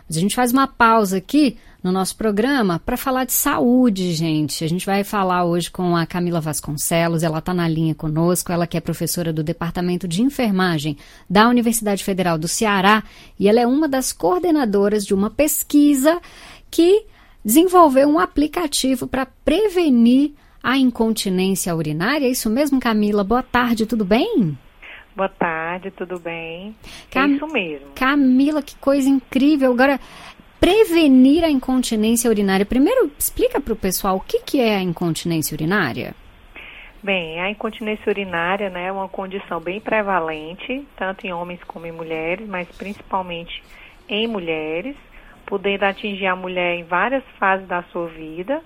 Mas a gente faz uma pausa aqui no nosso programa para falar de saúde, gente. A gente vai falar hoje com a Camila Vasconcelos, ela está na linha conosco, ela que é professora do Departamento de Enfermagem da Universidade Federal do Ceará e ela é uma das coordenadoras de uma pesquisa que desenvolveu um aplicativo para prevenir a incontinência urinária. É isso mesmo, Camila? Boa tarde, tudo bem? Boa tarde, tudo bem? É isso mesmo. Camila, que coisa incrível. Agora, prevenir a incontinência urinária. Primeiro, explica para o pessoal o que é a incontinência urinária. Bem, a incontinência urinária, né, é uma condição bem prevalente, tanto em homens como em mulheres, mas principalmente em mulheres, podendo atingir a mulher em várias fases da sua vida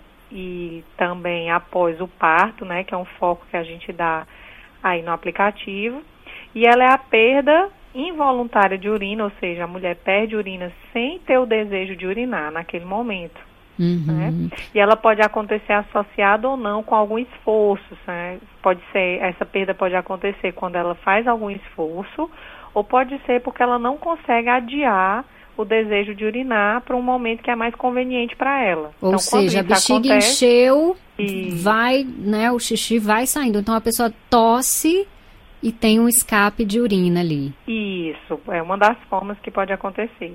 e também após o parto, né, que é um foco que a gente dá aí no aplicativo. E ela é a perda involuntária de urina, ou seja, a mulher perde urina sem ter o desejo de urinar naquele momento. Né? E ela pode acontecer associada ou não com algum esforço. Né? Essa perda pode acontecer quando ela faz algum esforço, ou pode ser porque ela não consegue adiar o desejo de urinar para um momento que é mais conveniente para ela. Ou então, seja, a bexiga encheu, vai, né, o xixi vai saindo. Então a pessoa tosse e tem um escape de urina ali. Isso, é uma das formas que pode acontecer.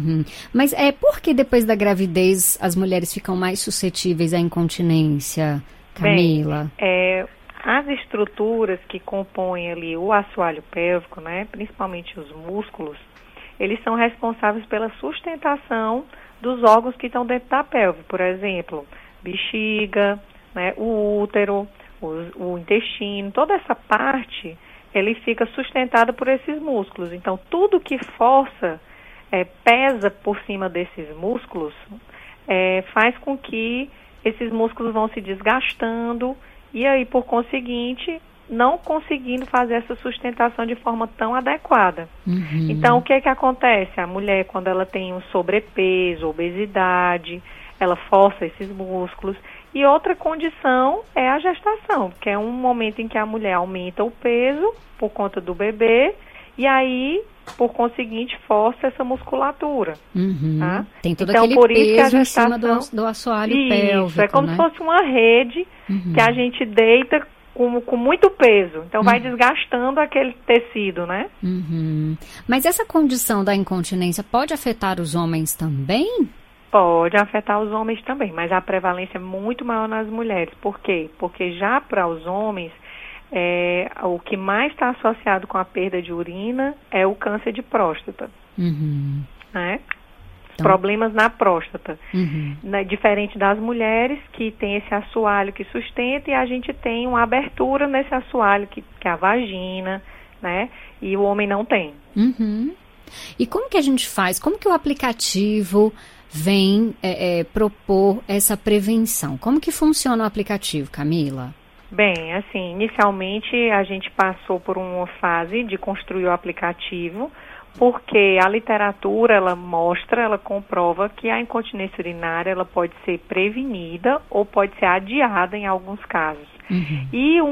Mas por que depois da gravidez as mulheres ficam mais suscetíveis à incontinência, Camila? Bem, as estruturas que compõem ali o assoalho pélvico, né, principalmente os músculos, eles são responsáveis pela sustentação dos órgãos que estão dentro da pelve. Por exemplo, bexiga, né, o útero, o intestino, toda essa parte, ele fica sustentado por esses músculos. Então, tudo que força, pesa por cima desses músculos, faz com que esses músculos vão se desgastando e aí, por conseguinte, não conseguindo fazer essa sustentação de forma tão adequada. Então, o que acontece? A mulher, quando ela tem um sobrepeso, obesidade, ela força esses músculos. E outra condição é a gestação, que é um momento em que a mulher aumenta o peso por conta do bebê e aí, por conseguinte, força essa musculatura. Tá? Tem todo então, aquele por isso peso que a gestação, em cima do assoalho pélvico. Isso, é como né? se fosse uma rede que a gente deita com muito peso. Então, vai desgastando aquele tecido, né? Mas essa condição da incontinência pode afetar os homens também? Pode afetar os homens também, mas a prevalência é muito maior nas mulheres. Por quê? Porque já para os homens, o que mais está associado com a perda de urina é o câncer de próstata. Né? Então, problemas na próstata. Né? Diferente das mulheres, que tem esse assoalho que sustenta, e a gente tem uma abertura nesse assoalho, que é a vagina, né? E o homem não tem. E como que a gente faz? Como que o aplicativo vem propor essa prevenção? Como que funciona o aplicativo, Camila? Bem, assim, inicialmente a gente passou por uma fase de construir o aplicativo, porque a literatura, ela comprova que a incontinência urinária, ela pode ser prevenida ou pode ser adiada em alguns casos. E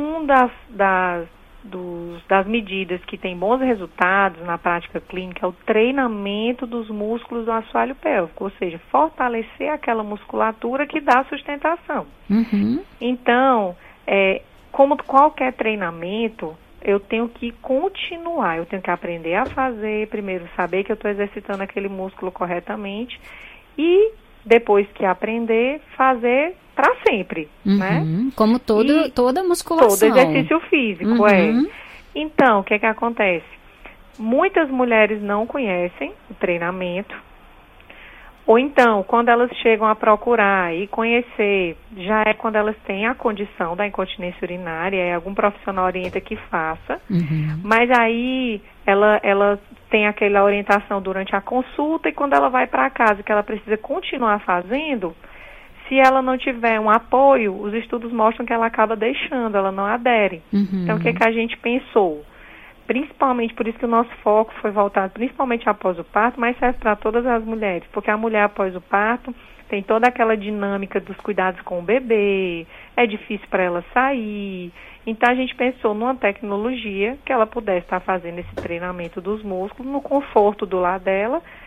das medidas que tem bons resultados na prática clínica é o treinamento dos músculos do assoalho pélvico, ou seja, fortalecer aquela musculatura que dá sustentação. Então, como qualquer treinamento, eu tenho que continuar, eu tenho que aprender a fazer, primeiro saber que eu estou exercitando aquele músculo corretamente e depois que aprender, fazer para sempre, né? Como toda musculação. Todo exercício físico, Então, o que acontece? Muitas mulheres não conhecem o treinamento, ou então, quando elas chegam a procurar e conhecer, já é quando elas têm a condição da incontinência urinária, algum profissional orienta que faça, mas aí ela tem aquela orientação durante a consulta e quando ela vai para casa, que ela precisa continuar fazendo, se ela não tiver um apoio, os estudos mostram que ela acaba deixando, ela não adere. Então, o que a gente pensou? Principalmente, por isso que o nosso foco foi voltado principalmente após o parto, mas serve para todas as mulheres, porque a mulher após o parto tem toda aquela dinâmica dos cuidados com o bebê, é difícil para ela sair. Então, a gente pensou numa tecnologia que ela pudesse estar fazendo esse treinamento dos músculos no conforto do lar dela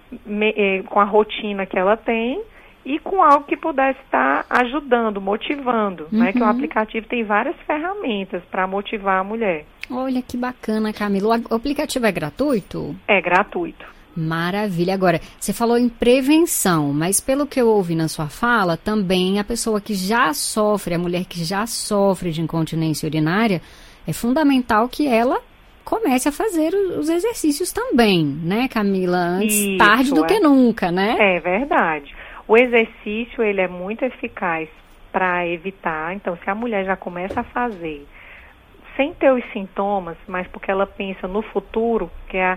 com a rotina que ela tem e com algo que pudesse estar ajudando, motivando, né? Que o aplicativo tem várias ferramentas para motivar a mulher. Olha que bacana, Camila. O aplicativo é gratuito? É gratuito. Maravilha. Agora, você falou em prevenção, mas pelo que eu ouvi na sua fala, também a pessoa que já sofre, a mulher que já sofre de incontinência urinária, é fundamental que ela comece a fazer os exercícios também, né, Camila? Antes tarde do que nunca, né? É verdade. O exercício, ele é muito eficaz para evitar. Então, se a mulher já começa a fazer sem ter os sintomas, mas porque ela pensa no futuro, que é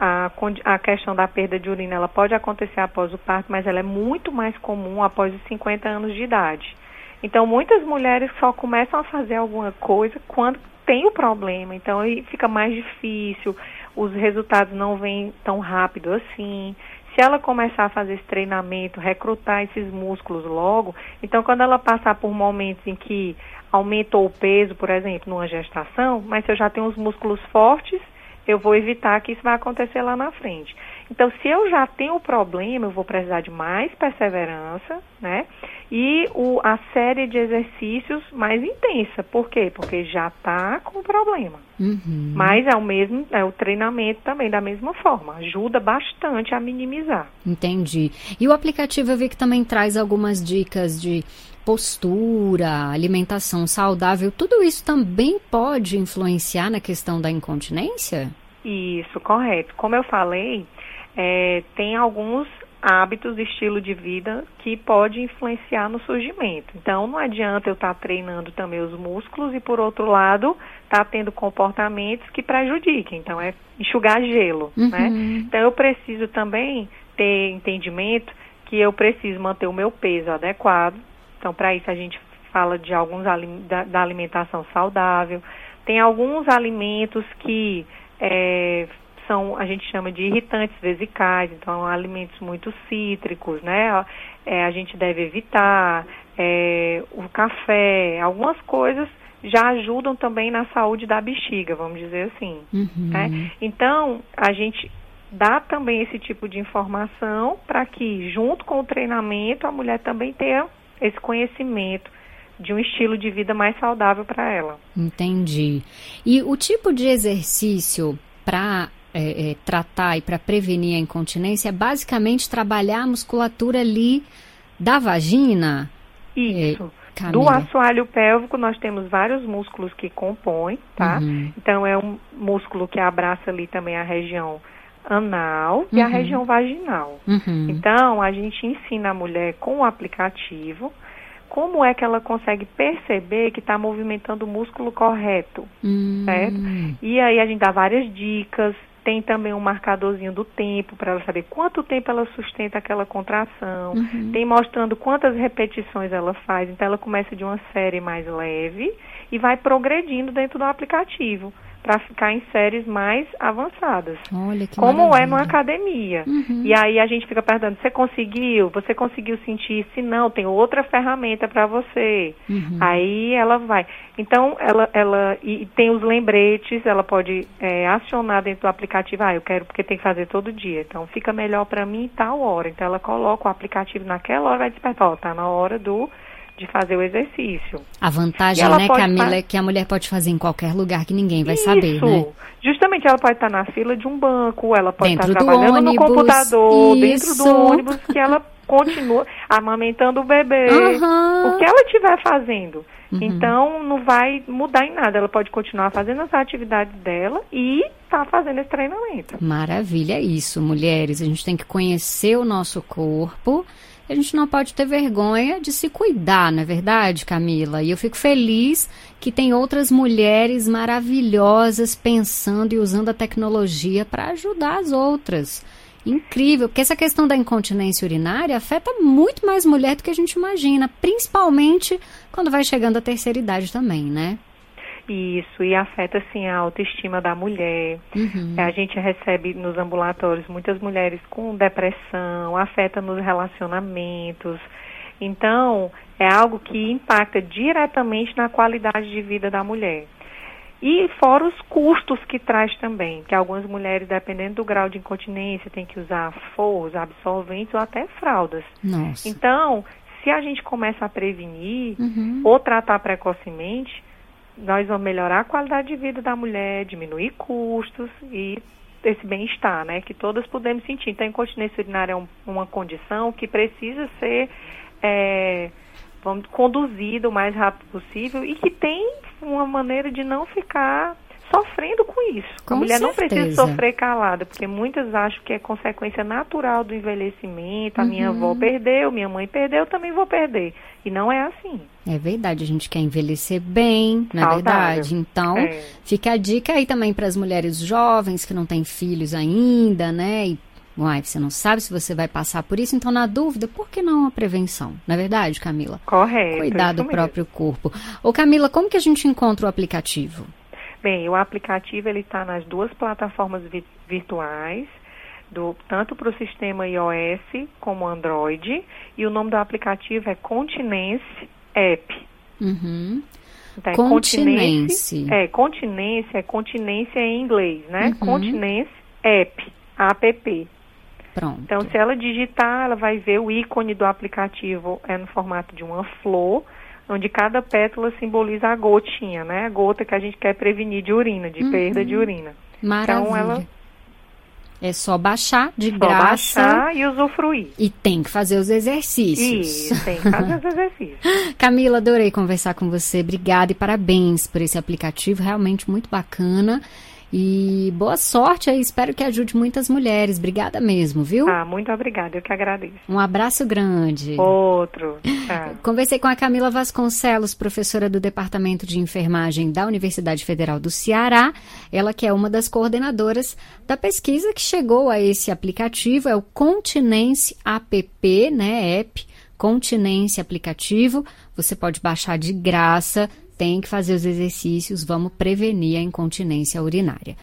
a questão da perda de urina, ela pode acontecer após o parto, mas ela é muito mais comum após os 50 anos de idade. Então, muitas mulheres só começam a fazer alguma coisa quando tem o problema. Então, aí fica mais difícil, os resultados não vêm tão rápido assim. Se ela começar a fazer esse treinamento, recrutar esses músculos logo, então quando ela passar por momentos em que aumentou o peso, por exemplo, numa gestação, mas se eu já tenho os músculos fortes, eu vou evitar que isso vai acontecer lá na frente. Então, se eu já tenho o problema, eu vou precisar de mais perseverança, né? E a série de exercícios mais intensa. Por quê? Porque já está com o problema. Mas é o treinamento também da mesma forma. Ajuda bastante a minimizar. Entendi. E o aplicativo eu vi que também traz algumas dicas de postura, alimentação saudável. Tudo isso também pode influenciar na questão da incontinência? Isso, correto. Como eu falei, tem alguns hábitos, estilo de vida que pode influenciar no surgimento. Então, não adianta eu estar treinando também os músculos e, por outro lado, estar tendo comportamentos que prejudiquem. Então, é enxugar gelo, né? Então, eu preciso também ter entendimento que eu preciso manter o meu peso adequado. Então, para isso, a gente fala de alguns da alimentação saudável. Tem alguns alimentos que a gente chama de irritantes vesicais, então alimentos muito cítricos, né? A gente deve evitar o café, algumas coisas já ajudam também na saúde da bexiga, vamos dizer assim. Né? Então, a gente dá também esse tipo de informação para que, junto com o treinamento, a mulher também tenha esse conhecimento de um estilo de vida mais saudável para ela. Entendi. E o tipo de exercício para tratar e para prevenir a incontinência é basicamente trabalhar a musculatura ali da vagina? Isso. Do assoalho pélvico nós temos vários músculos que compõem, tá? Então é um músculo que abraça ali também a região anal e a região vaginal. Então a gente ensina a mulher com o aplicativo como é que ela consegue perceber que está movimentando o músculo correto, certo? E aí a gente dá várias dicas. Tem também um marcadorzinho do tempo para ela saber quanto tempo ela sustenta aquela contração. Tem mostrando quantas repetições ela faz. Então, ela começa de uma série mais leve e vai progredindo dentro do aplicativo para ficar em séries mais avançadas. Olha que como maravilha. É numa academia. E aí a gente fica perguntando, você conseguiu sentir? Se não, tem outra ferramenta para você. Aí ela vai. Então, ela tem os lembretes, ela pode acionar dentro do aplicativo, eu quero porque tem que fazer todo dia. Então, fica melhor para mim em tal hora. Então, ela coloca o aplicativo naquela hora, vai despertar, tá na hora de fazer o exercício. A vantagem, né, Camila, é que a mulher pode fazer em qualquer lugar que ninguém vai saber, né? Justamente, ela pode estar na fila de um banco, ela pode dentro estar trabalhando no computador, dentro do ônibus, que ela continua amamentando o bebê, o que ela estiver fazendo. Então, não vai mudar em nada, ela pode continuar fazendo as atividades dela e tá fazendo esse treinamento. Maravilha, é isso, mulheres, a gente tem que conhecer o nosso corpo. A gente não pode ter vergonha de se cuidar, não é verdade, Camila? E eu fico feliz que tem outras mulheres maravilhosas pensando e usando a tecnologia para ajudar as outras. Incrível, porque essa questão da incontinência urinária afeta muito mais mulher do que a gente imagina, principalmente quando vai chegando à terceira idade também, né? Isso, e afeta, sim, a autoestima da mulher. A gente recebe nos ambulatórios muitas mulheres com depressão, afeta nos relacionamentos. Então, é algo que impacta diretamente na qualidade de vida da mulher. E fora os custos que traz também, que algumas mulheres, dependendo do grau de incontinência, têm que usar forros, absorventes ou até fraldas. Nossa. Então, se a gente começa a prevenir ou tratar precocemente, nós vamos melhorar a qualidade de vida da mulher, diminuir custos e esse bem-estar, né, que todas podemos sentir. Então, a incontinência urinária é uma condição que precisa ser conduzida o mais rápido possível e que tem uma maneira de não ficar sofrendo com isso. Com a mulher certeza. Não precisa sofrer calada, porque muitas acham que é consequência natural do envelhecimento. A minha avó perdeu, minha mãe perdeu, eu também vou perder. E não é assim. É verdade, a gente quer envelhecer bem, não é verdade? Então, fica a dica aí também para as mulheres jovens que não têm filhos ainda, né? E, uai, você não sabe se você vai passar por isso, então, na dúvida, por que não a prevenção? Não é verdade, Camila? Correto. Cuidar do próprio corpo. Ô, Camila, como que a gente encontra o aplicativo? Bem, o aplicativo ele está nas duas plataformas virtuais, tanto para o sistema iOS como Android, e o nome do aplicativo é Continence App. Então, Continência. Continência em inglês, né? Continence App, app. Pronto. Então, se ela digitar, ela vai ver o ícone do aplicativo no formato de uma flor, onde cada pétala simboliza a gotinha, né? A gota que a gente quer prevenir de urina, de perda de urina. Maravilha. Então, ela... É só baixar de graça. Baixar e usufruir. E tem que fazer os exercícios. Isso, tem que fazer os exercícios. Camila, adorei conversar com você. Obrigada e parabéns por esse aplicativo, realmente muito bacana. E boa sorte aí, espero que ajude muitas mulheres. Obrigada mesmo, viu? Muito obrigada, eu que agradeço. Um abraço grande. Outro. Conversei com a Camila Vasconcelos, professora do Departamento de Enfermagem da Universidade Federal do Ceará. Ela que é uma das coordenadoras da pesquisa que chegou a esse aplicativo, é o Continence App, né, app, Continence Aplicativo. Você pode baixar de graça. Tem que fazer os exercícios, vamos prevenir a incontinência urinária.